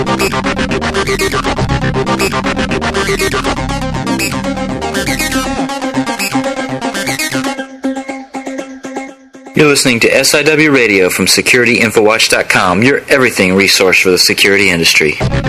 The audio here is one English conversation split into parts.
You're listening to SIW Radio from SecurityInfoWatch.com, your everything resource for the security industry.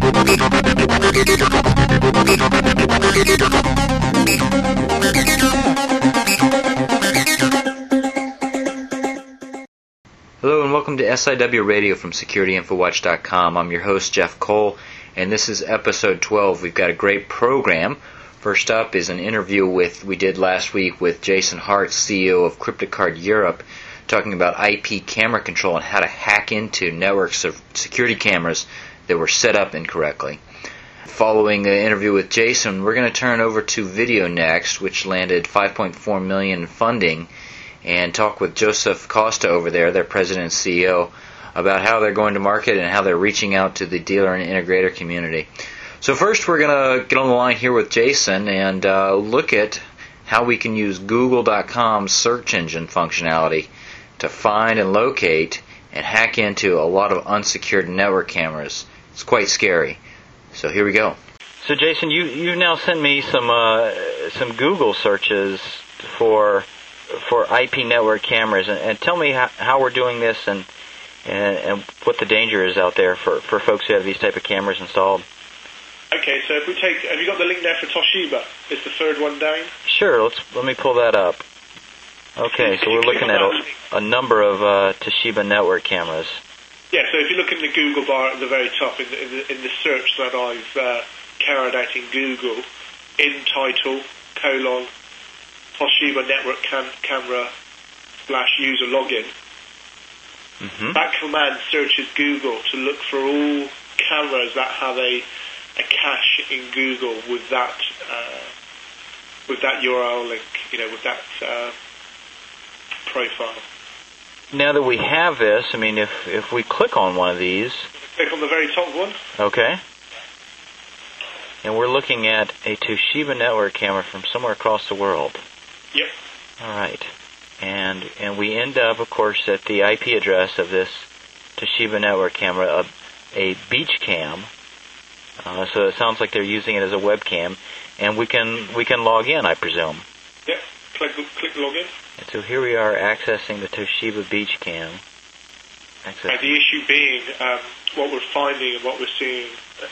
Hello and welcome to SIW Radio from SecurityInfoWatch.com. I'm your host, Jeff Cole, and this is episode 12. We've got a great program. First up is an interview we did last week with Jason Hart, CEO of CryptoCard Europe, talking about IP camera control and how to hack into networks of security cameras that were set up incorrectly. Following the interview with Jason, we're going to turn over to VideoNext, which landed $5.4 million in funding, and talk with Joseph Costa over there, their president and CEO, about how they're going to market and how they're reaching out to the dealer and integrator community. So first we're going to get on the line here with Jason and look at how we can use Google.com's search engine functionality to find and locate and hack into a lot of unsecured network cameras. It's quite scary. So here we go. So Jason, you now sent me some Google searches for IP network cameras, and tell me how we're doing this and what the danger is out there for folks who have these type of cameras installed. Okay, so if we take, have you got the link there for Toshiba? It's the third one down. Sure, let me pull that up. Okay, so we're looking at a number of Toshiba network cameras. Yeah, so if you look in the Google bar at the very top, in the search that I've carried out in Google, in title, Toshiba network camera / user login, that command searches Google to look for all cameras that have a cache in Google with that URL link, with that profile. Now that we have this, I mean, if we click on one of these... Click on the very top one. Okay. And we're looking at a Toshiba network camera from somewhere across the world. Yep. All right. And we end up, of course, at the IP address of this Toshiba network camera, a beach cam. So it sounds like they're using it as a webcam. And we can log in, I presume. Yep. Click login. And so here we are accessing the Toshiba beach cam. And the issue being, what we're finding and what we're seeing,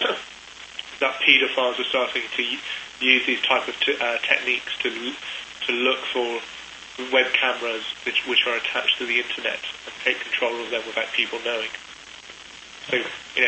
that pedophiles are starting to use these type of techniques to look for web cameras which are attached to the internet and take control of them without people knowing. So,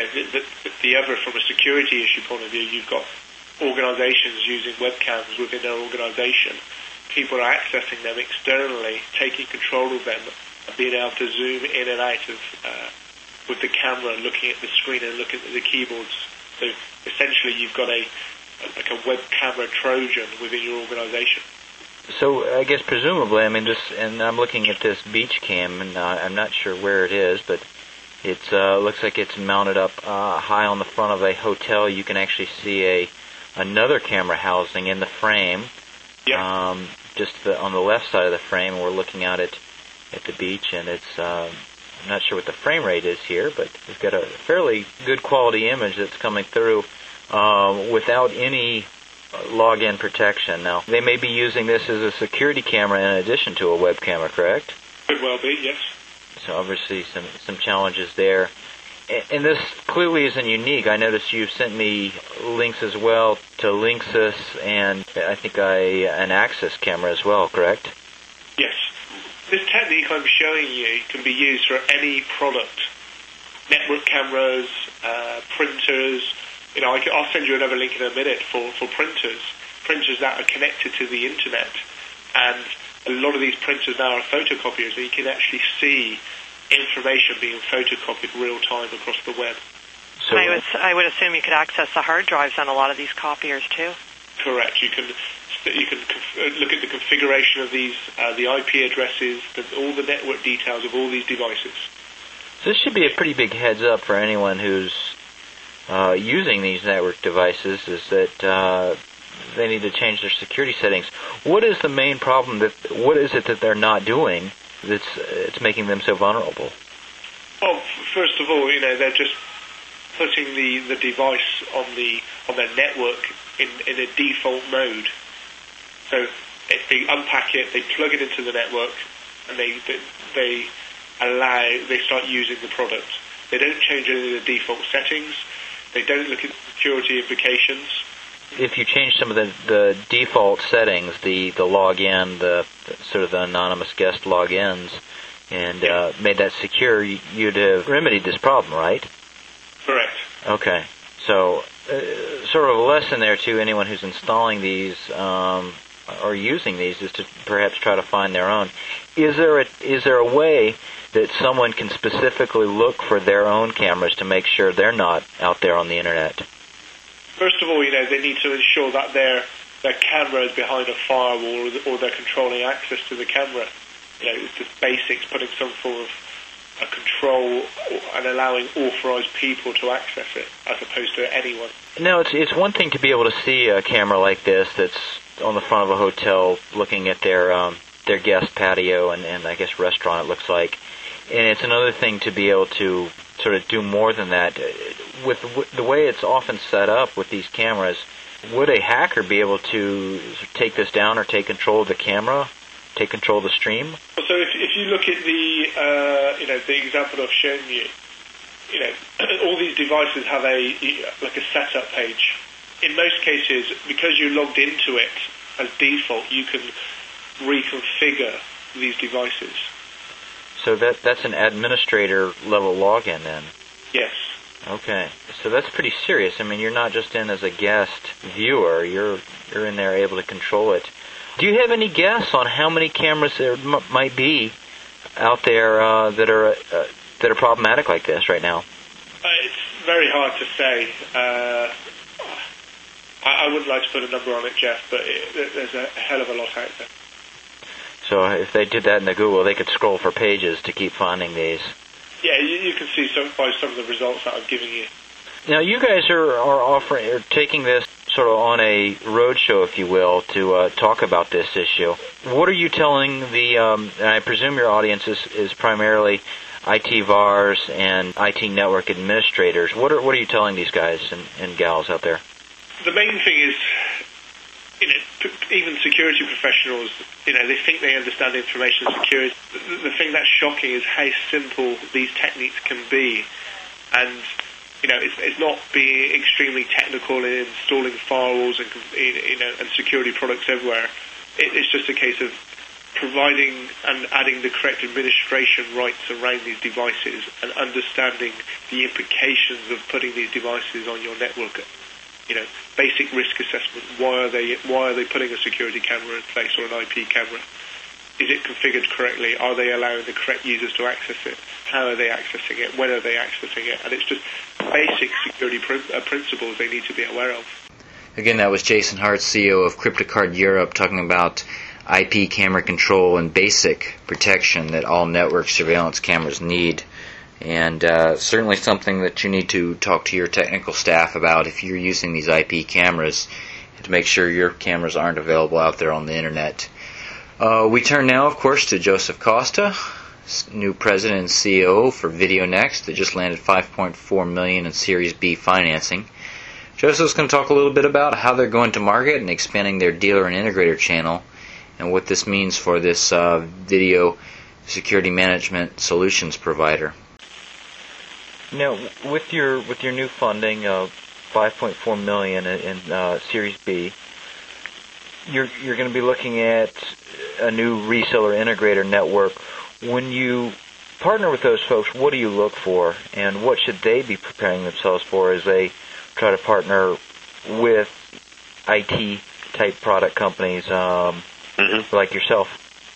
the other, from a security issue point of view, you've got organizations using webcams within their organization. People are accessing them externally, taking control of them, and being able to zoom in and out of with the camera, looking at the screen and looking at the keyboards. So essentially, you've got a web camera Trojan within your organization. So I guess presumably, and I'm looking at this beach cam, and I'm not sure where it is, but it looks like it's mounted up high on the front of a hotel. You can actually see another camera housing in the frame. Yep. Just on the left side of the frame, and we're looking out at the beach, and it's I'm not sure what the frame rate is here, but we've got a fairly good quality image that's coming through without any login protection. Now, they may be using this as a security camera in addition to a web camera, correct? Could well be, yes. So obviously some challenges there. And this clearly isn't unique. I noticed you've sent me links as well to Linksys and I think an Axis camera as well, correct? Yes. This technique I'm showing you can be used for any product. Network cameras, printers. I'll send you another link in a minute for printers. Printers that are connected to the internet. And a lot of these printers now are photocopiers, and you can actually see information being photocopied real time across the web. So I would assume you could access the hard drives on a lot of these copiers too. Correct. You can look at the configuration of these, the IP addresses, all the network details of all these devices. So this should be a pretty big heads up for anyone who's using these network devices, is that they need to change their security settings. What is the main problem? What is it that they're not doing it's making them so vulnerable? Well, first of all, they're putting the device on their network in a default mode. So if they unpack it, they plug it into the network, and they start using the product. They don't change any of the default settings. They don't look at security implications. If you change some of the default settings, the login, the sort of the anonymous guest logins, and made that secure, you'd have remedied this problem, right? Correct. Okay. So, sort of a lesson there to anyone who's installing these or using these is to perhaps try to find their own. Is there a way that someone can specifically look for their own cameras to make sure they're not out there on the internet? First of all, they need to ensure that their camera is behind a firewall, or they're controlling access to the camera. It's just basics, putting some form of a control and allowing authorized people to access it, as opposed to anyone. No, it's one thing to be able to see a camera like this that's on the front of a hotel looking at their guest patio and I guess restaurant, it looks like. And it's another thing to be able to sort of do more than that. With the way it's often set up with these cameras, would a hacker be able to take this down or take control of the camera, take control of the stream? So if you look at the example I've shown you, all these devices have a setup page. In most cases, because you logged into it as default, you can reconfigure these devices. So that's an administrator level login then? Yes. Okay. So that's pretty serious. I mean, you're not just in as a guest viewer, you're in there able to control it. Do you have any guess on how many cameras there might be out there that are problematic like this right now? It's very hard to say. I wouldn't like to put a number on it, Jeff, but there's a hell of a lot out there. So if they did that in the Google, they could scroll for pages to keep finding these. Yeah, you can see by some of the results that I've given you. Now, you guys are taking this sort of on a roadshow, if you will, to talk about this issue. What are you telling and I presume your audience is primarily IT VARs and IT network administrators. What are you telling these guys and gals out there? The main thing is, even security professionals, they think they understand information security. The thing that's shocking is how simple these techniques can be. And, it's not being extremely technical in installing firewalls and security products everywhere. It's just a case of providing and adding the correct administration rights around these devices and understanding the implications of putting these devices on your network. Basic risk assessment. Why are they putting a security camera in place or an IP camera? Is it configured correctly? Are they allowing the correct users to access it? How are they accessing it? When are they accessing it? And it's just basic security principles they need to be aware of. Again, that was Jason Hart, CEO of Cryptocard Europe, talking about IP camera control and basic protection that all network surveillance cameras need. And certainly something that you need to talk to your technical staff about if you're using these IP cameras, to make sure your cameras aren't available out there on the internet. We turn now, of course, to Joseph Costa, new president and CEO for VideoNext that just landed $5.4 million in Series B financing. Joseph's going to talk a little bit about how they're going to market and expanding their dealer and integrator channel, and what this means for this video security management solutions provider. Now, with your new funding of $5.4 million in Series B, you're going to be looking at a new reseller integrator network. When you partner with those folks, what do you look for, and what should they be preparing themselves for as they try to partner with IT-type product companies like yourself?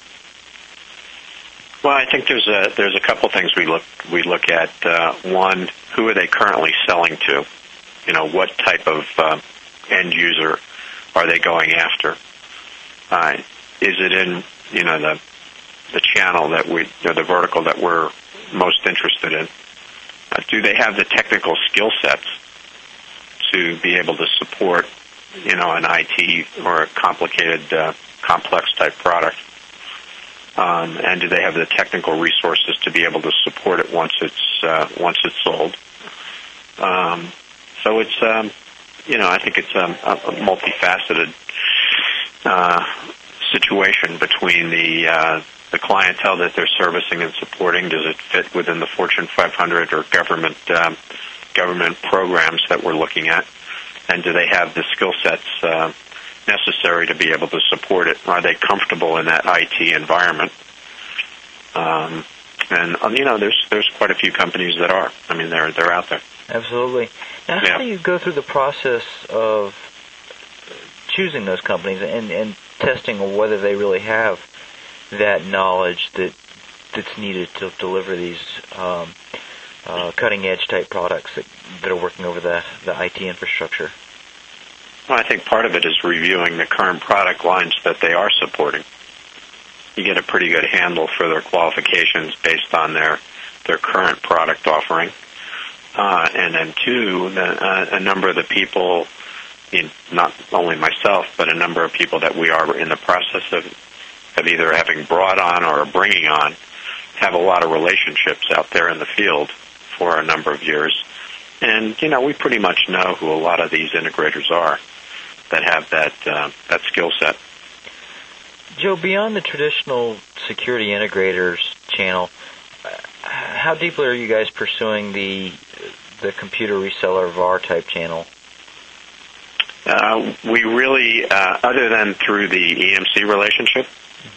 Well, I think there's a couple things we look at. One, who are they currently selling to? What type of end user are they going after? Is it in the channel that the vertical that we're most interested in? Do they have the technical skill sets to be able to support an IT or a complicated, complex type product? And do they have the technical resources to be able to support it once it's sold? So it's, I think it's a multifaceted situation between the clientele that they're servicing and supporting. Does it fit within the Fortune 500 or government programs that we're looking at? And do they have the skill sets necessary to be able to support it? Are they comfortable in that IT environment? There's quite a few companies that are. I mean, they're out there. Absolutely. Now, how do you go through the process of choosing those companies and testing whether they really have that knowledge that's needed to deliver these cutting-edge type products that are working over the IT infrastructure? Well, I think part of it is reviewing the current product lines that they are supporting. You get a pretty good handle for their qualifications based on their current product offering. And then, two, a number of the people, not only myself, but a number of people that we are in the process of either having brought on or bringing on, have a lot of relationships out there in the field for a number of years. And, we pretty much know who a lot of these integrators are that have that skill set. Joe, beyond the traditional security integrators channel, how deeply are you guys pursuing the computer reseller VAR type channel? We really, other than through the EMC relationship,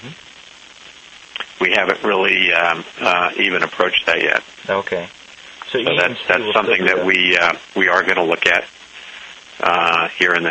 we haven't really even approached that yet. Okay, so that's something that we are going to look at here in the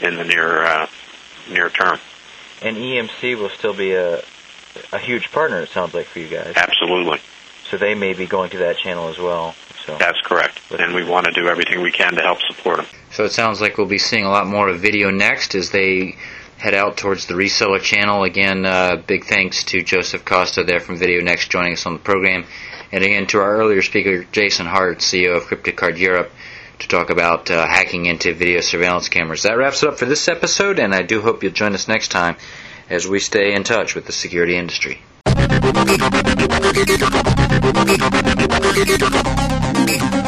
near term. And EMC will still be a huge partner, it sounds like, for you guys. Absolutely. So they may be going to that channel as well. So that's correct. And we want to do everything we can to help support them. So it sounds like we'll be seeing a lot more of Video Next as they head out towards the reseller channel. Again, big thanks to Joseph Costa there from Video Next joining us on the program. And again, to our earlier speaker, Jason Hart, CEO of CryptoCard Europe, to talk about hacking into video surveillance cameras. That wraps it up for this episode, and I do hope you'll join us next time as we stay in touch with the security industry. Thank you.